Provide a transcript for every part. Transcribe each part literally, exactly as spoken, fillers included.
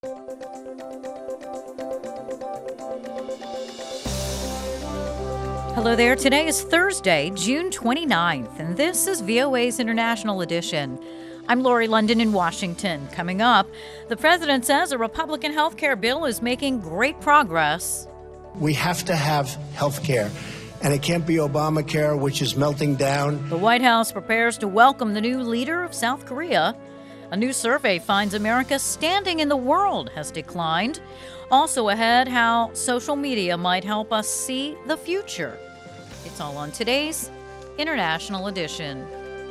Hello there. Today is Thursday, June twenty-ninth, and this is V O A's International Edition. I'm Lori London in Washington. Coming up, the president says a Republican health care bill is making great progress. We have to have health care, and it can't be Obamacare, which is melting down. The White House prepares to welcome the new leader of South Korea. A new survey finds America's standing in the world has declined. Also ahead, how social media might help us see the future. It's all on today's International Edition.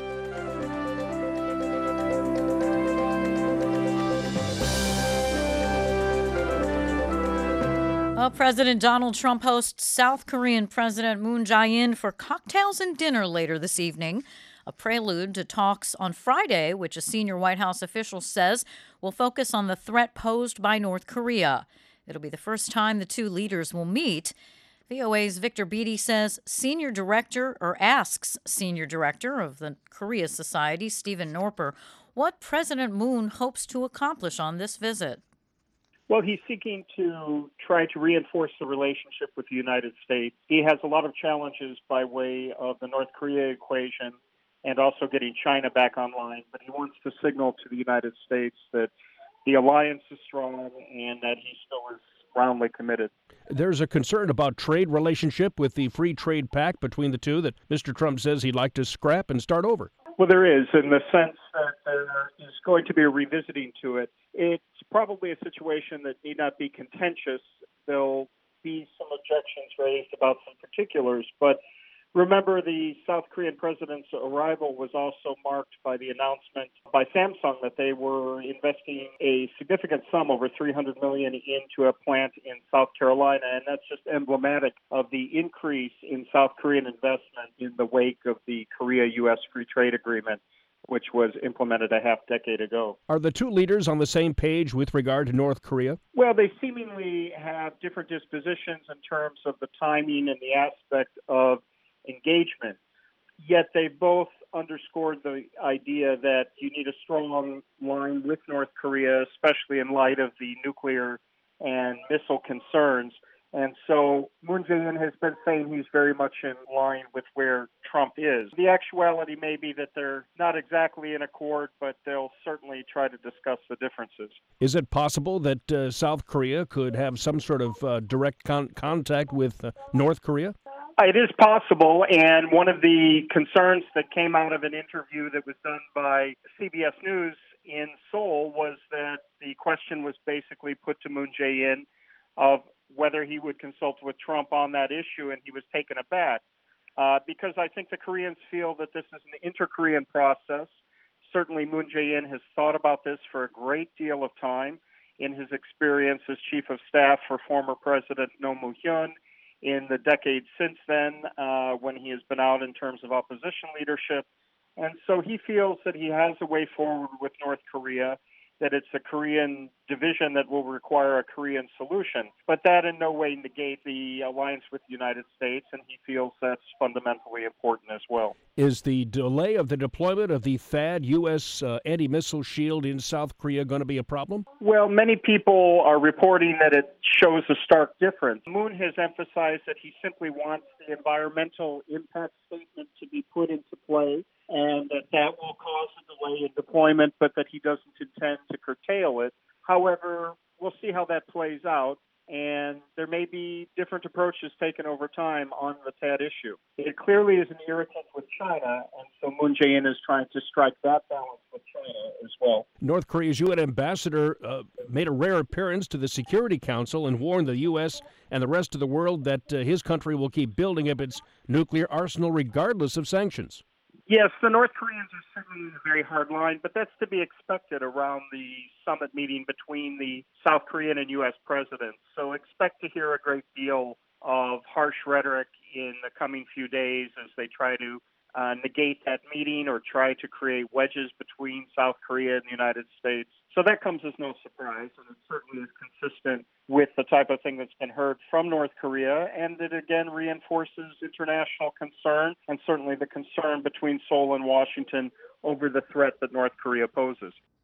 Well, President Donald Trump hosts South Korean President Moon Jae-in for cocktails and dinner later this evening, a prelude to talks on Friday, which a senior White House official says will focus on the threat posed by North Korea. It'll be the first time the two leaders will meet. V O A's Victor Beattie says senior director, or asks senior director of the Korea Society, Stephen Norper, what President Moon hopes to accomplish on this visit. Well, he's seeking to try to reinforce the relationship with the United States. He has a lot of challenges by way of the North Korea equation and also getting China back online, but he wants to signal to the United States that the alliance is strong and that he still is roundly committed. There's a concern about trade relationship with the free trade pact between the two that Mister Trump says he'd like to scrap and start over. Well, there is, in the sense that there is going to be a revisiting to it. It's probably a situation that need not be contentious. There'll be some objections raised about some particulars, but remember, the South Korean president's arrival was also marked by the announcement by Samsung that they were investing a significant sum, over three hundred million dollars, into a plant in South Carolina, and that's just emblematic of the increase in South Korean investment in the wake of the Korea-U S Free Trade Agreement, which was implemented a half decade ago. Are the two leaders on the same page with regard to North Korea? Well, they seemingly have different dispositions in terms of the timing and the aspect of engagement, yet they both underscored the idea that you need a strong line with North Korea, especially in light of the nuclear and missile concerns. And so Moon Jae-in has been saying he's very much in line with where Trump is. The actuality may be that they're not exactly in accord, but they'll certainly try to discuss the differences. Is it possible that uh, South Korea could have some sort of uh, direct con- contact with uh, North Korea? It is possible, and one of the concerns that came out of an interview that was done by C B S News in Seoul was that the question was basically put to Moon Jae-in of whether he would consult with Trump on that issue, and he was taken aback uh, because I think the Koreans feel that this is an inter-Korean process. Certainly Moon Jae-in has thought about this for a great deal of time in his experience as chief of staff for former President Roh Moo-hyun, in the decades since then, uh, when he has been out in terms of opposition leadership. And so he feels that he has a way forward with North Korea, that it's a Korean division that will require a Korean solution. But that in no way negates the alliance with the United States, and he feels that's fundamentally important as well. Is the delay of the deployment of the THAAD U S uh, anti-missile shield in South Korea going to be a problem? Well, many people are reporting that it shows a stark difference. Moon has emphasized that he simply wants the environmental impact statement to be put into play, and that that will cause a delay in deployment, but that he doesn't intend to curtail it. However, we'll see how that plays out, and there may be different approaches taken over time on the THAAD issue. It clearly is an irritant with China, and so Moon Jae-in is trying to strike that balance with China as well. North Korea's U N ambassador uh, made a rare appearance to the Security Council and warned the U S and the rest of the world that uh, his country will keep building up its nuclear arsenal regardless of sanctions. Yes, the North Koreans are certainly in a very hard line, but that's to be expected around the summit meeting between the South Korean and U S presidents. So expect to hear a great deal of harsh rhetoric in the coming few days as they try to uh, negate that meeting or try to create wedges between South Korea and the United States. So that comes as no surprise, and it certainly is consistent with the type of thing that's been heard from North Korea, and it again reinforces international concern and certainly the concern between Seoul and Washington over the threat that North Korea poses.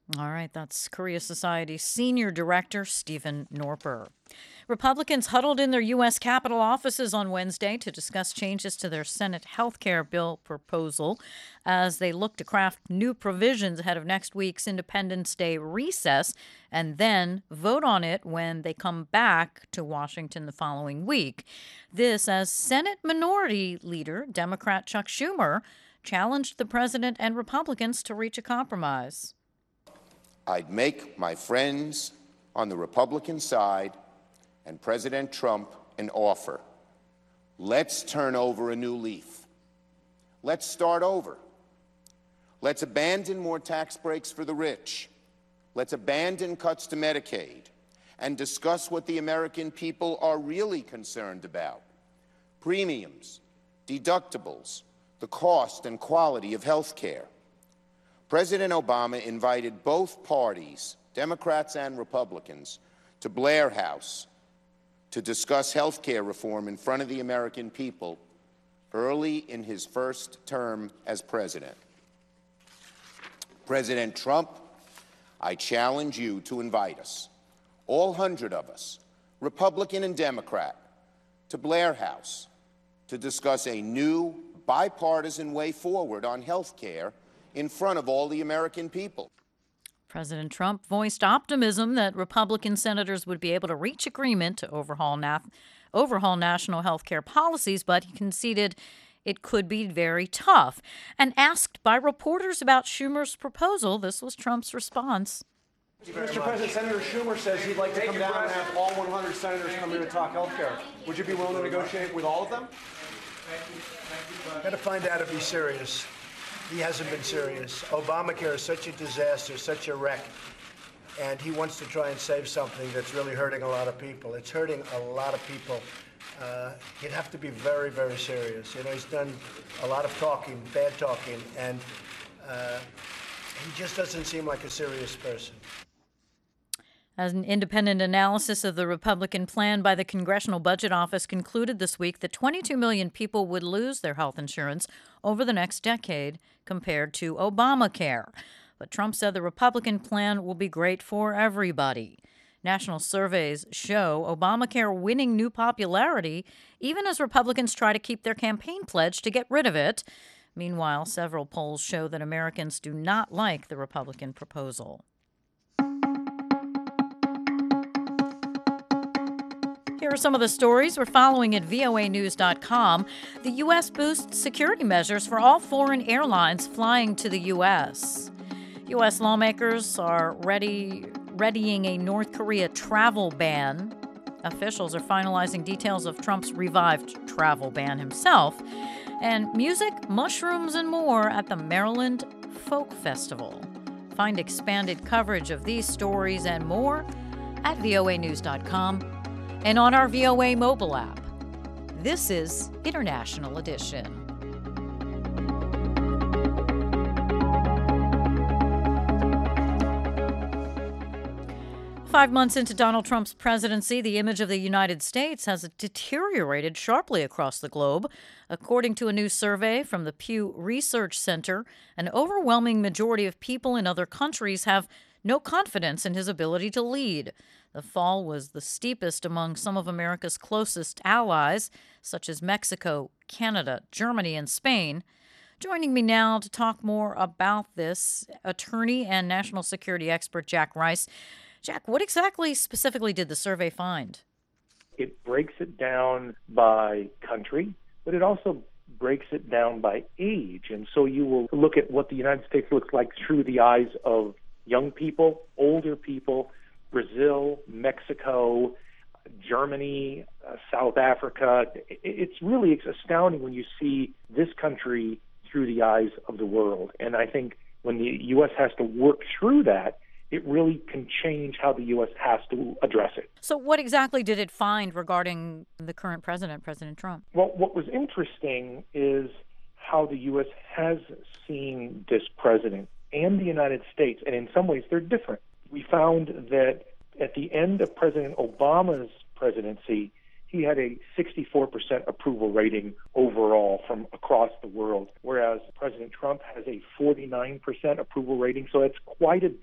All right, that's Korea Society's Senior Director, Stephen Norper. Republicans huddled in their U S Capitol offices on Wednesday to discuss changes to their Senate health care bill proposal as they look to craft new provisions ahead of next week's Independence Day recess and then vote on it when they come back to Washington the following week. This as Senate Minority Leader, Democrat Chuck Schumer, challenged the president and Republicans to reach a compromise. I'd make my friends on the Republican side and President Trump an offer. Let's turn over a new leaf. Let's start over. Let's abandon more tax breaks for the rich. Let's abandon cuts to Medicaid and discuss what the American people are really concerned about: premiums, deductibles, the cost and quality of health care. President Obama invited both parties, Democrats and Republicans, to Blair House to discuss health care reform in front of the American people early in his first term as president. President Trump, I challenge you to invite us, all hundred of us, Republican and Democrat, to Blair House to discuss a new bipartisan way forward on health care in front of all the American people. President Trump voiced optimism that Republican senators would be able to reach agreement to overhaul, na- overhaul national health care policies, but he conceded it could be very tough. And asked by reporters about Schumer's proposal, this was Trump's response. Mister President, Senator Schumer says he'd like to come down and have all one hundred senators come here to talk health care. Would you be willing to negotiate with all of them? Got to find out if he's serious. He hasn't been serious. Obamacare is such a disaster, such a wreck, and he wants to try and save something that's really hurting a lot of people. It's hurting a lot of people. Uh, he'd have to be very, very serious. You know, he's done a lot of talking, bad talking, and uh, he just doesn't seem like a serious person. As an independent analysis of the Republican plan by the Congressional Budget Office concluded this week that twenty-two million people would lose their health insurance over the next decade compared to Obamacare. But Trump said the Republican plan will be great for everybody. National surveys show Obamacare winning new popularity, even as Republicans try to keep their campaign pledge to get rid of it. Meanwhile, several polls show that Americans do not like the Republican proposal. Here are some of the stories we're following at V O A news dot com. The U S boosts security measures for all foreign airlines flying to the U S. U S lawmakers are ready, readying a North Korea travel ban. Officials are finalizing details of Trump's revived travel ban himself. And music, mushrooms, and more at the Maryland Folk Festival. Find expanded coverage of these stories and more at V O A news dot com. And on our V O A mobile app. This is International Edition. Five months into Donald Trump's presidency, the image of the United States has deteriorated sharply across the globe. According to a new survey from the Pew Research Center, an overwhelming majority of people in other countries have no confidence in his ability to lead. The fall was the steepest among some of America's closest allies, such as Mexico, Canada, Germany, and Spain. Joining me now to talk more about this, attorney and national security expert Jack Rice. Jack, what exactly specifically did the survey find? It breaks it down by country, but it also breaks it down by age. And so you will look at what the United States looks like through the eyes of young people, older people, Brazil, Mexico, Germany, uh, South Africa. It's really astounding when you see this country through the eyes of the world. And I think when the U S has to work through that, it really can change how the U S has to address it. So what exactly did it find regarding the current president, President Trump? Well, what was interesting is how the U S has seen this president and the United States, and in some ways they're different. We found that at the end of President Obama's presidency, he had a sixty-four percent approval rating overall from across the world, whereas President Trump has a forty-nine percent approval rating. So it's quite a dip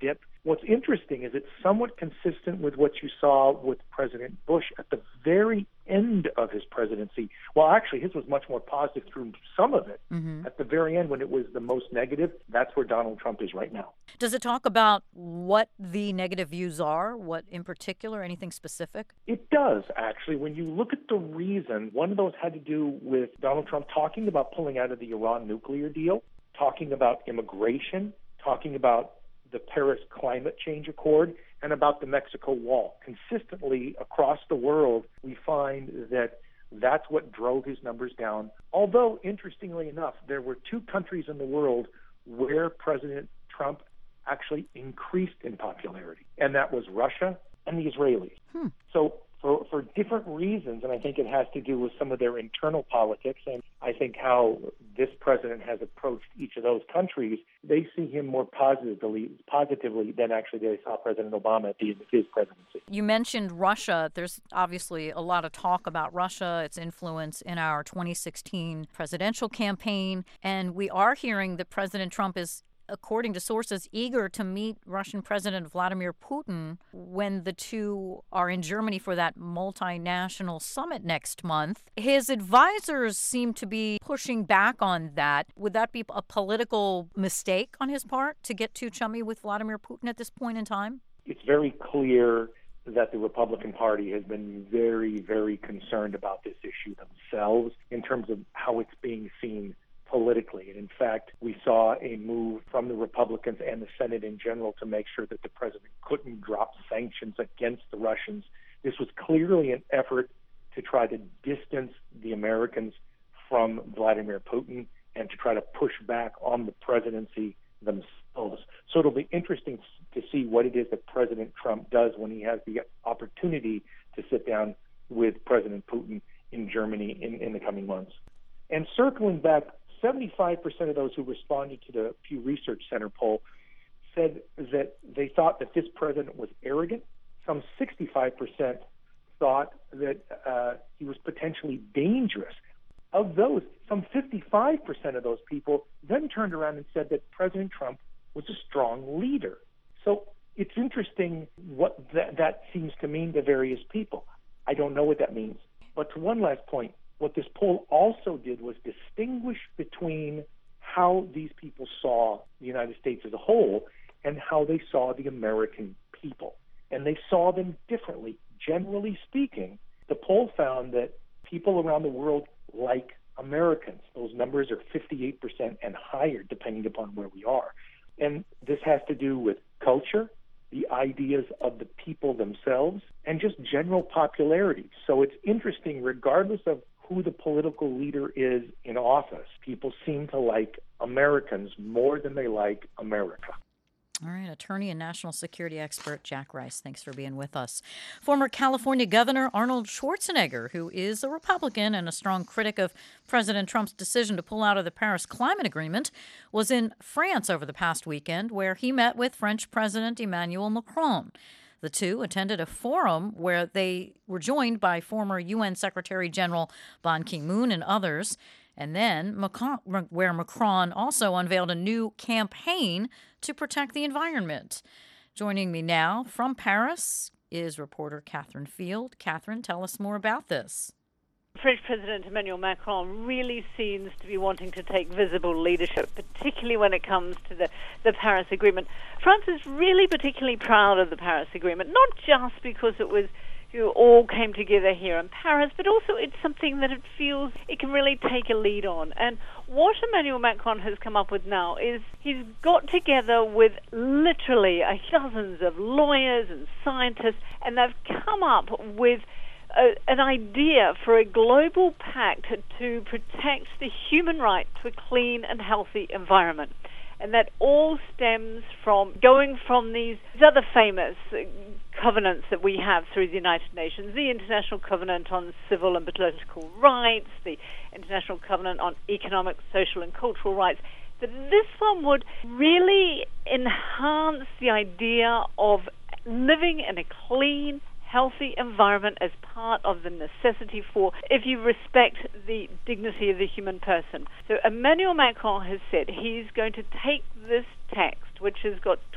What's interesting is it's somewhat consistent with what you saw with President Bush at the very end of his presidency. Well, actually, his was much more positive through some of it. Mm-hmm. At the very end, when it was the most negative, that's where Donald Trump is right now. Does it talk about what the negative views are? What in particular? Anything specific? It does, actually. When you look at the reason, one of those had to do with Donald Trump talking about pulling out of the Iran nuclear deal, talking about immigration, talking about the Paris Climate Change Accord, and about the Mexico Wall. Consistently across the world, we find that that's what drove his numbers down. Although, interestingly enough, there were two countries in the world where President Trump actually increased in popularity, and that was Russia and the Israelis. Hmm. So for, for different reasons, and I think it has to do with some of their internal politics, and I think how this president has approached each of those countries, they see him more positively positively than actually they saw President Obama at the end of his presidency. You mentioned Russia. There's obviously a lot of talk about Russia, its influence in our twenty sixteen presidential campaign, and we are hearing that President Trump is, according to sources, eager to meet Russian President Vladimir Putin when the two are in Germany for that multinational summit next month. His advisors seem to be pushing back on that. Would that be a political mistake on his part to get too chummy with Vladimir Putin at this point in time? It's very clear that the Republican Party has been very, very concerned about this issue themselves in terms of how it's being seen politically. And in fact, we saw a move from the Republicans and the Senate in general to make sure that the president couldn't drop sanctions against the Russians. This was clearly an effort to try to distance the Americans from Vladimir Putin and to try to push back on the presidency themselves. So it'll be interesting to see what it is that President Trump does when he has the opportunity to sit down with President Putin in Germany in, in the coming months. And circling back, seventy-five percent of those who responded to the Pew Research Center poll said that they thought that this president was arrogant. Some sixty-five percent thought that uh, he was potentially dangerous. Of those, some fifty-five percent of those people then turned around and said that President Trump was a strong leader. So it's interesting what that, that seems to mean to various people. I don't know what that means. But to one last point, what this poll also did was distinguish between how these people saw the United States as a whole and how they saw the American people. And they saw them differently. Generally speaking, the poll found that people around the world like Americans. Those numbers are fifty-eight percent and higher, depending upon where we are. And this has to do with culture, the ideas of the people themselves, and just general popularity. So it's interesting, regardless of who the political leader is in office, people seem to like Americans more than they like America. All right, attorney and national security expert Jack Rice, thanks for being with us. Former California Governor Arnold Schwarzenegger, who is a Republican and a strong critic of President Trump's decision to pull out of the Paris Climate Agreement, was in France over the past weekend, where he met with French President Emmanuel Macron. The two attended a forum where they were joined by former U N Secretary General Ban Ki-moon and others. And then Macron, where Macron also unveiled a new campaign to protect the environment. Joining me now from Paris is reporter Catherine Field. Catherine, tell us more about this. French President Emmanuel Macron really seems to be wanting to take visible leadership, particularly when it comes to the, the Paris Agreement. France is really particularly proud of the Paris Agreement, not just because it was you all came together here in Paris, but also it's something that it feels it can really take a lead on. And what Emmanuel Macron has come up with now is he's got together with literally uh, dozens of lawyers and scientists, and they've come up with a, an idea for a global pact to protect the human right to a clean and healthy environment. And that all stems from going from these other famous covenants that we have through the United Nations, the International Covenant on Civil and Political Rights, the International Covenant on Economic, Social and Cultural Rights, that this one would really enhance the idea of living in a clean, healthy environment as part of the necessity for, if you respect the dignity of the human person. So Emmanuel Macron has said he's going to take this text, which has got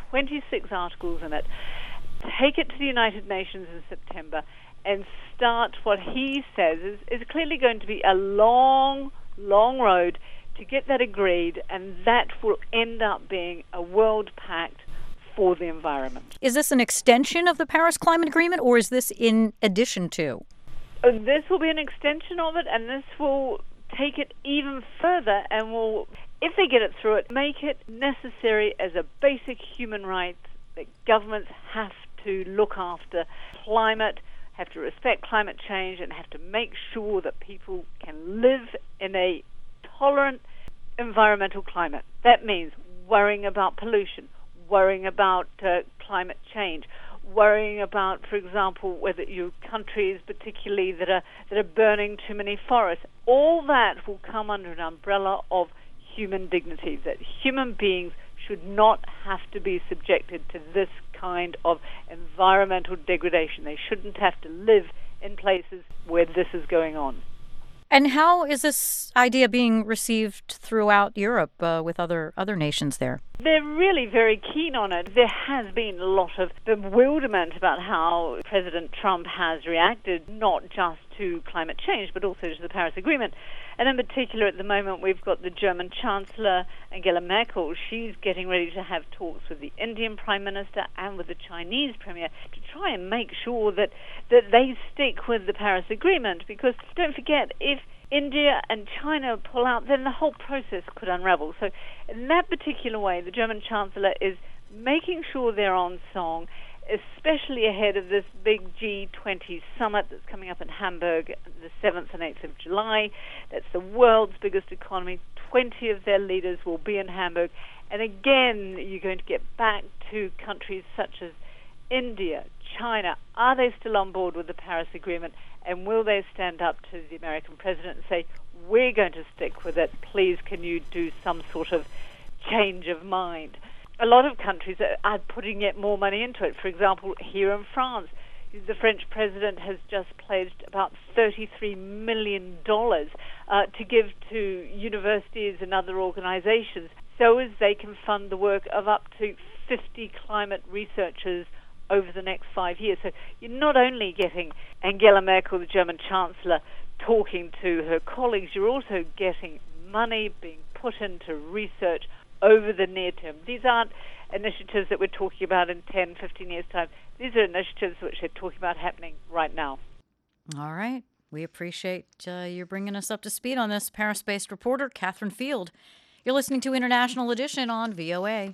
twenty-six articles in it, take it to the United Nations in September, and start what he says is, is clearly going to be a long, long road to get that agreed, and that will end up being a world pact for the environment. Is this an extension of the Paris Climate Agreement, or is this in addition to? Uh, This will be an extension of it, and this will take it even further and will, if they get it through it, make it necessary as a basic human right that governments have to look after climate, have to respect climate change, and have to make sure that people can live in a tolerant environmental climate. That means worrying about pollution, worrying about uh, climate change, worrying about, for example, whether you countries particularly that are that are burning too many forests. All that will come under an umbrella of human dignity, that human beings should not have to be subjected to this kind of environmental degradation. They shouldn't have to live in places where this is going on. And how is this idea being received throughout Europe uh, with other other nations there? They're really very keen on it. There has been a lot of bewilderment about how President Trump has reacted, not just to climate change, but also to the Paris Agreement. And in particular, at the moment, we've got the German Chancellor, Angela Merkel. She's getting ready to have talks with the Indian Prime Minister and with the Chinese Premier to try and make sure that, that they stick with the Paris Agreement. Because don't forget, if India and China pull out, then the whole process could unravel. So in that particular way, the German Chancellor is making sure they're on song, especially ahead of this big G twenty summit that's coming up in Hamburg the seventh and eighth of July. That's the world's biggest economy. twenty of their leaders will be in Hamburg. And again, you're going to get back to countries such as India, China. Are they still on board with the Paris Agreement? And will they stand up to the American president and say, we're going to stick with it, please can you do some sort of change of mind? A lot of countries are putting yet more money into it. For example, here in France, the French president has just pledged about thirty-three million dollars uh, to give to universities and other organizations so as they can fund the work of up to fifty climate researchers over the next five years. So you're not only getting Angela Merkel, the German Chancellor, talking to her colleagues, you're also getting money being put into research over the near term. These aren't initiatives that we're talking about in ten, fifteen years' time. These are initiatives which they're talking about happening right now. All right. We appreciate uh, you bringing us up to speed on this. Paris-based reporter Catherine Field. You're listening to International Edition on V O A.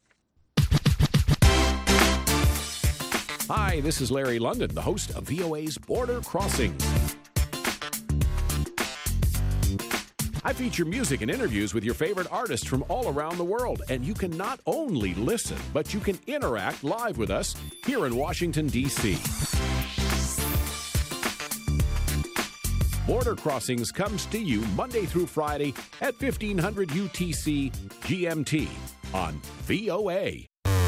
Hi, this is Larry London, the host of V O A's Border Crossings. I feature music and interviews with your favorite artists from all around the world, and you can not only listen, but you can interact live with us here in Washington, D C Border Crossings comes to you Monday through Friday at fifteen hundred U T C G M T on V O A.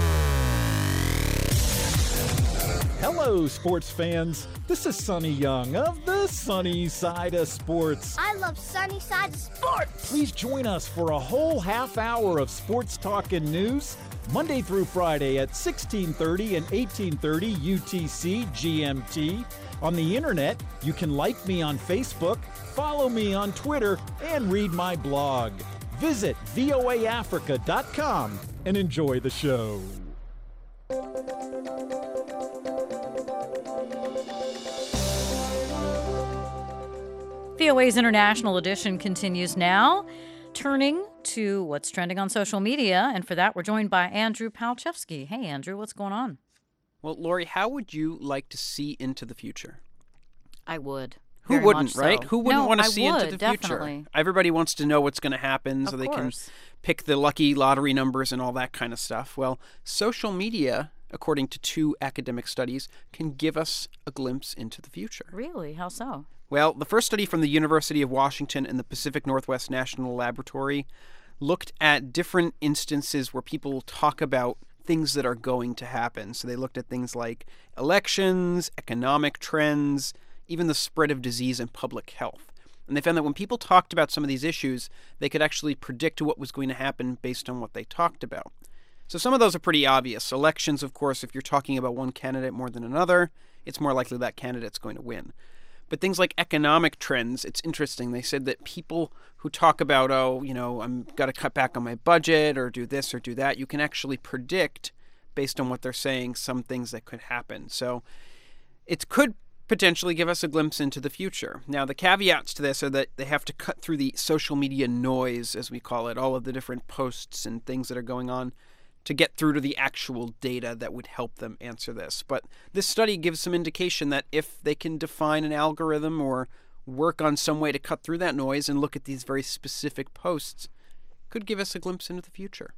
Hello, sports fans. This is Sonny Young of the Sunny Side of Sports. I love Sunny Side of Sports. Please join us for a whole half hour of sports talk and news, Monday through Friday at sixteen thirty and eighteen thirty U T C G M T. On the internet, you can like me on Facebook, follow me on Twitter, and read my blog. Visit V O A Africa dot com and enjoy the show. V O A's International Edition continues now, turning to what's trending on social media. And for that, we're joined by Andrew Palchevsky. Hey, Andrew, what's going on? Well, Lori, how would you like to see into the future? I would. Who Very wouldn't, much so. right? Who wouldn't No, want to I see would, into the definitely. future? Everybody wants to know what's going to happen so Of they course. can pick the lucky lottery numbers and all that kind of stuff. Well, social media, according to two academic studies, can give us a glimpse into the future. Really? How so? Well, the first study from the University of Washington and the Pacific Northwest National Laboratory looked at different instances where people talk about things that are going to happen. So they looked at things like elections, economic trends, even the spread of disease and public health. And they found that when people talked about some of these issues, they could actually predict what was going to happen based on what they talked about. So some of those are pretty obvious. Elections, of course, if you're talking about one candidate more than another, it's more likely that candidate's going to win. But things like economic trends, it's interesting. They said that people who talk about, oh, you know, I'm got to cut back on my budget or do this or do that, you can actually predict, based on what they're saying, some things that could happen. So it could potentially give us a glimpse into the future. Now, the caveats to this are that they have to cut through the social media noise, as we call it, all of the different posts and things that are going on, to get through to the actual data that would help them answer this. But this study gives some indication that if they can define an algorithm or work on some way to cut through that noise and look at these very specific posts, could give us a glimpse into the future.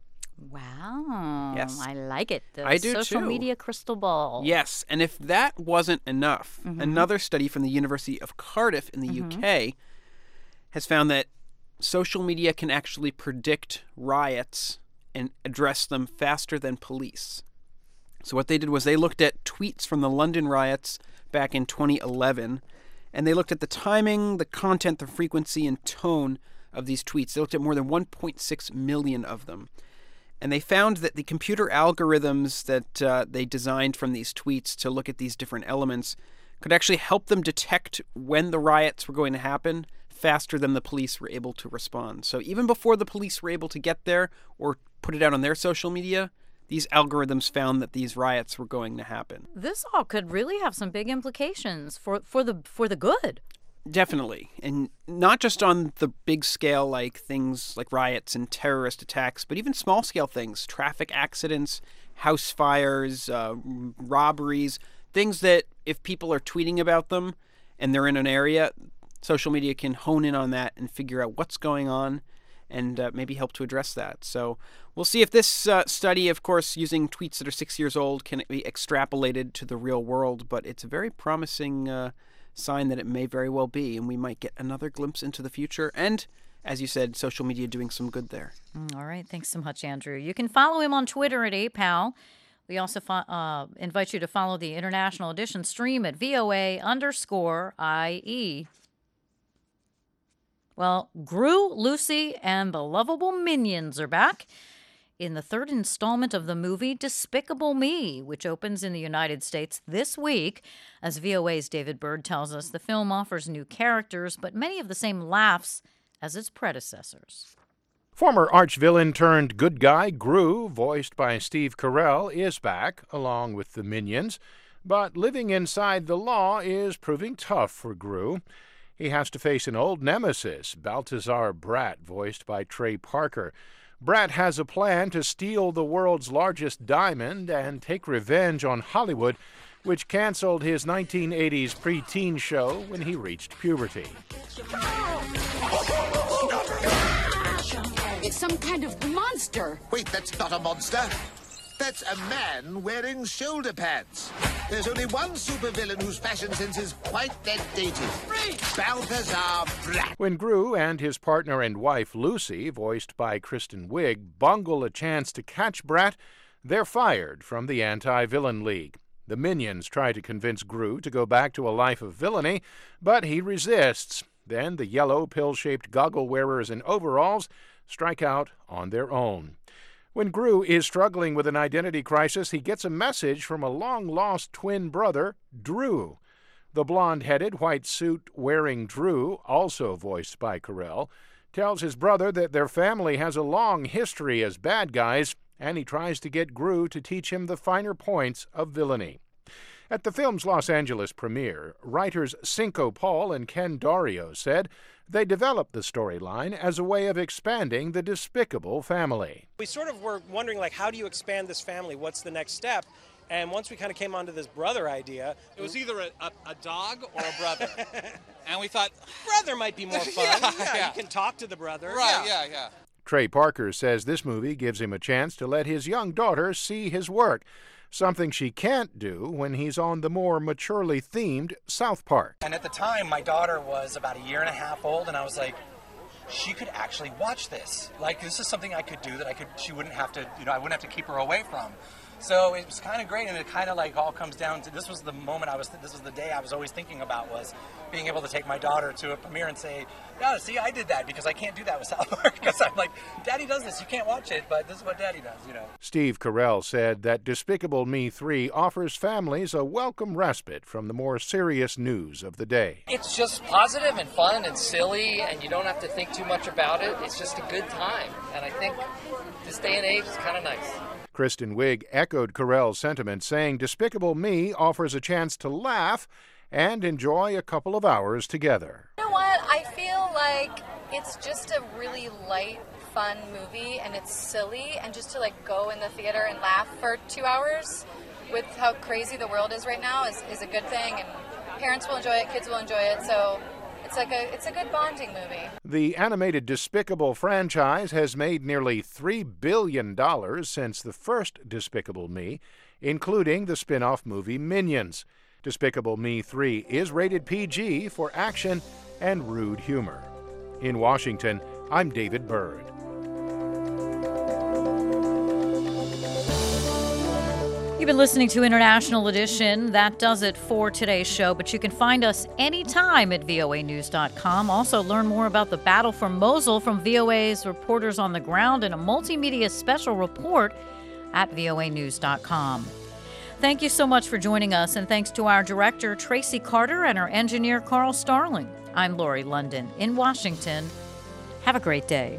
Wow. Yes. I like it. The I do social too. media crystal ball. Yes, and if that wasn't enough, Mhm. another study from the University of Cardiff in the Mhm. U K has found that social media can actually predict riots and address them faster than police. So what they did was they looked at tweets from the London riots back in twenty eleven, and they looked at the timing, the content, the frequency, and tone of these tweets. They looked at more than one point six million of them. And they found that the computer algorithms that uh, they designed from these tweets to look at these different elements could actually help them detect when the riots were going to happen faster than the police were able to respond. So even before the police were able to get there or put it out on their social media, these algorithms found that these riots were going to happen. This all could really have some big implications for, for the for the good. Definitely. And not just on the big scale, like things like riots and terrorist attacks, but even small scale things, traffic accidents, house fires, uh, robberies, things that if people are tweeting about them and they're in an area, social media can hone in on that and figure out what's going on and uh, maybe help to address that. So we'll see if this uh, study, of course, using tweets that are six years old, can be extrapolated to the real world. But it's a very promising uh, sign that it may very well be, and we might get another glimpse into the future. And, as you said, social media doing some good there. Mm, all right. Thanks so much, Andrew. You can follow him on Twitter at A P A L. We also fo- uh, invite you to follow the International Edition stream at V O A underscore I E. Well, Gru, Lucy, and the lovable Minions are back in the third installment of the movie Despicable Me, which opens in the United States this week. As V O A's David Bird tells us, the film offers new characters, but many of the same laughs as its predecessors. Former arch-villain turned good guy Gru, voiced by Steve Carell, is back, along with the Minions. But living inside the law is proving tough for Gru. He has to face an old nemesis, Balthazar Bratt, voiced by Trey Parker. Bratt has a plan to steal the world's largest diamond and take revenge on Hollywood, which canceled his nineteen eighties preteen show when he reached puberty. It's some kind of monster. Wait, that's not a monster. That's a man wearing shoulder pads. There's only one supervillain whose fashion sense is quite that dated. Balthazar Bratt. When Gru and his partner and wife Lucy, voiced by Kristen Wiig, bungle a chance to catch Bratt, they're fired from the Anti-Villain League. The Minions try to convince Gru to go back to a life of villainy, but he resists. Then the yellow, pill-shaped goggle wearers in overalls strike out on their own. When Gru is struggling with an identity crisis, he gets a message from a long-lost twin brother, Drew. The blonde-headed, white suit-wearing Drew, also voiced by Carell, tells his brother that their family has a long history as bad guys, and he tries to get Gru to teach him the finer points of villainy. At the film's Los Angeles premiere, writers Cinco Paul and Ken Dario said they developed the storyline as a way of expanding the Despicable family. We sort of were wondering, like, how do you expand this family? What's the next step? And once we kind of came onto this brother idea, it was either a, a, a dog or a brother. And we thought, brother might be more fun. yeah, yeah, yeah. You can talk to the brother. Right, yeah, yeah. yeah. Trey Parker says this movie gives him a chance to let his young daughter see his work, something she can't do when he's on the more maturely themed South Park. And at the time, my daughter was about a year and a half old, and I was like, she could actually watch this. Like, this is something I could do that I could. She wouldn't have to, you know, I wouldn't have to keep her away from. So it was kind of great, and it kind of like all comes down to, this was the moment I was, this was the day I was always thinking about, was being able to take my daughter to a premiere and say, yeah, see, I did that, because I can't do that with South Park, because I'm like, Daddy does this, you can't watch it, but this is what Daddy does, you know. Steve Carell said that Despicable Me three offers families a welcome respite from the more serious news of the day. It's just positive and fun and silly, and you don't have to think too much about it. It's just a good time, and I think this day and age is kind of nice. Kristen Wiig echoed Carell's sentiment, saying Despicable Me offers a chance to laugh and enjoy a couple of hours together. You know what? I feel like it's just a really light, fun movie, and it's silly, and just to like go in the theater and laugh for two hours with how crazy the world is right now is, is a good thing, and parents will enjoy it, kids will enjoy it, so it's like a it's a good bonding movie. The animated Despicable franchise has made nearly three billion dollars since the first Despicable Me, including the spin-off movie Minions. Despicable Me three is rated P G for action and rude humor. In Washington, I'm David Byrd. You've been listening to International Edition. That does it for today's show, but you can find us anytime at V O A news dot com. Also, learn more about the battle for Mosul from V O A's reporters on the ground in a multimedia special report at V O A news dot com. Thank you so much for joining us, and thanks to our director, Tracy Carter, and our engineer, Carl Starling. I'm Lori London in Washington. Have a great day.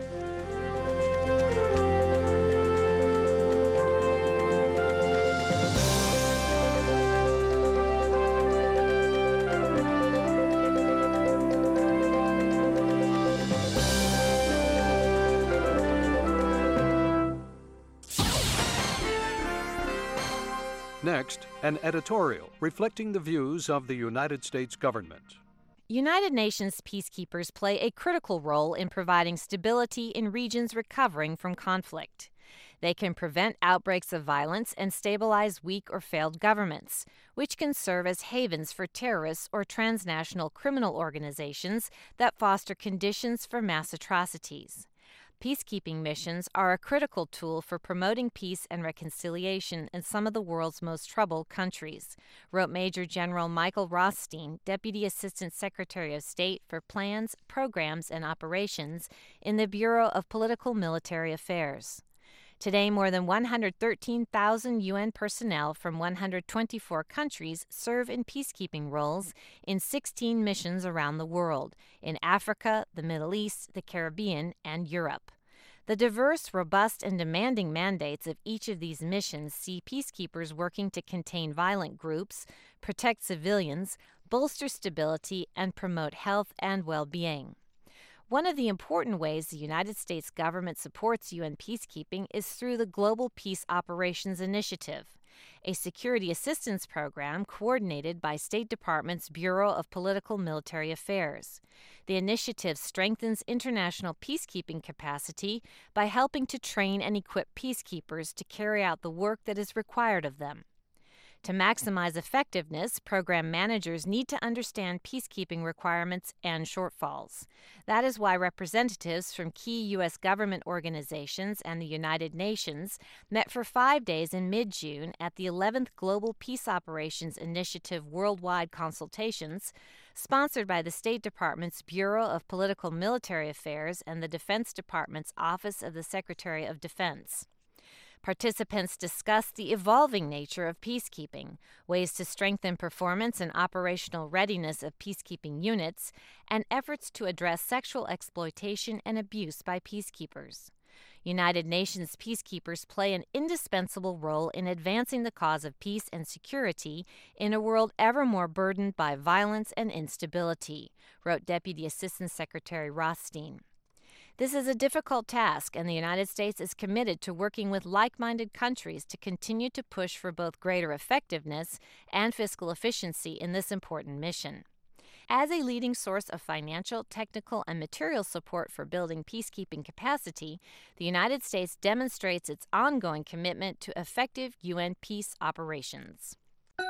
Next, an editorial reflecting the views of the United States government. United Nations peacekeepers play a critical role in providing stability in regions recovering from conflict. They can prevent outbreaks of violence and stabilize weak or failed governments, which can serve as havens for terrorists or transnational criminal organizations that foster conditions for mass atrocities. Peacekeeping missions are a critical tool for promoting peace and reconciliation in some of the world's most troubled countries, wrote Major General Michael Rothstein, Deputy Assistant Secretary of State for Plans, Programs, and Operations in the Bureau of Political Military Affairs. Today, more than one hundred thirteen thousand U N personnel from one hundred twenty-four countries serve in peacekeeping roles in sixteen missions around the world, in Africa, the Middle East, the Caribbean, and Europe. The diverse, robust, and demanding mandates of each of these missions see peacekeepers working to contain violent groups, protect civilians, bolster stability, and promote health and well-being. One of the important ways the United States government supports U N peacekeeping is through the Global Peace Operations Initiative, a security assistance program coordinated by State Department's Bureau of Political Military Affairs. The initiative strengthens international peacekeeping capacity by helping to train and equip peacekeepers to carry out the work that is required of them. To maximize effectiveness, program managers need to understand peacekeeping requirements and shortfalls. That is why representatives from key U S government organizations and the United Nations met for five days in mid-June at the eleventh Global Peace Operations Initiative Worldwide Consultations, sponsored by the State Department's Bureau of Political Military Affairs and the Defense Department's Office of the Secretary of Defense. Participants discussed the evolving nature of peacekeeping, ways to strengthen performance and operational readiness of peacekeeping units, and efforts to address sexual exploitation and abuse by peacekeepers. United Nations peacekeepers play an indispensable role in advancing the cause of peace and security in a world ever more burdened by violence and instability, wrote Deputy Assistant Secretary Rothstein. This is a difficult task, and the United States is committed to working with like-minded countries to continue to push for both greater effectiveness and fiscal efficiency in this important mission. As a leading source of financial, technical, and material support for building peacekeeping capacity, the United States demonstrates its ongoing commitment to effective U N peace operations.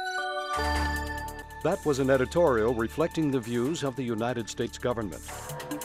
That was an editorial reflecting the views of the United States government.